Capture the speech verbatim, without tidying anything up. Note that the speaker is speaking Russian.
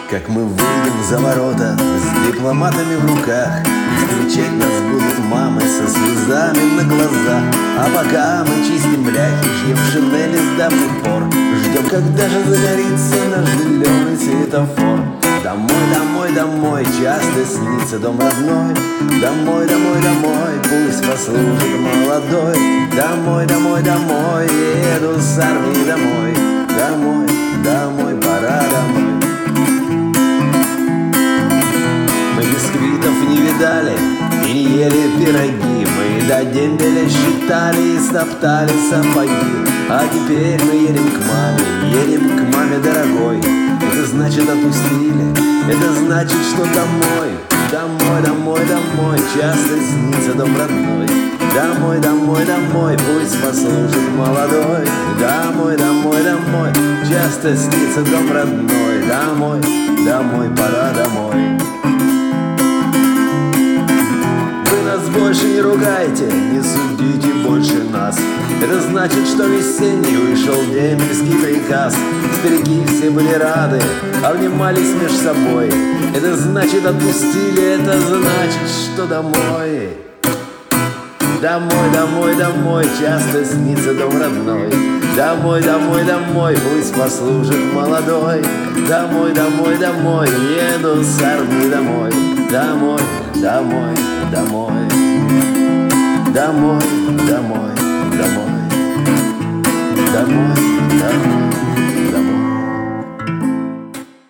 Как мы выйдем за ворота с дипломатами в руках, встречать нас будут мамы со слезами на глазах. А пока мы чистим бляхи, шьем шинели с давних пор, ждем, когда же загорится наш зеленый светофор. Домой, домой, домой, часто снится дом родной. Домой, домой, домой, пусть послужит молодой. Домой, домой, домой, еду с армии домой. Домой, домой, пора домой. Мы бисквитов не видали и не ели пироги. Мы до дембеля считали и стоптали сапоги. А теперь мы едем к маме, едем к маме дорогой. Это значит отпустили, это значит, что домой. Домой, домой, домой, часто снится дом родной. Домой, домой, домой, пусть послужит молодой. Домой, домой, домой, часто снится дом родной. Домой, домой, пора домой. Нас больше не ругайте, не судите больше нас. Это значит, что весенний вышел дембельский приказ. Старики все были рады, обнимались меж собой. Это значит отпустили, это значит, что домой. Домой, домой, домой, часто снится дом родной. Домой, домой, домой, пусть послужит молодой. Домой, домой, домой, еду с армии домой. Домой, домой, домой. Домой, домой, домой. Домой, домой, домой.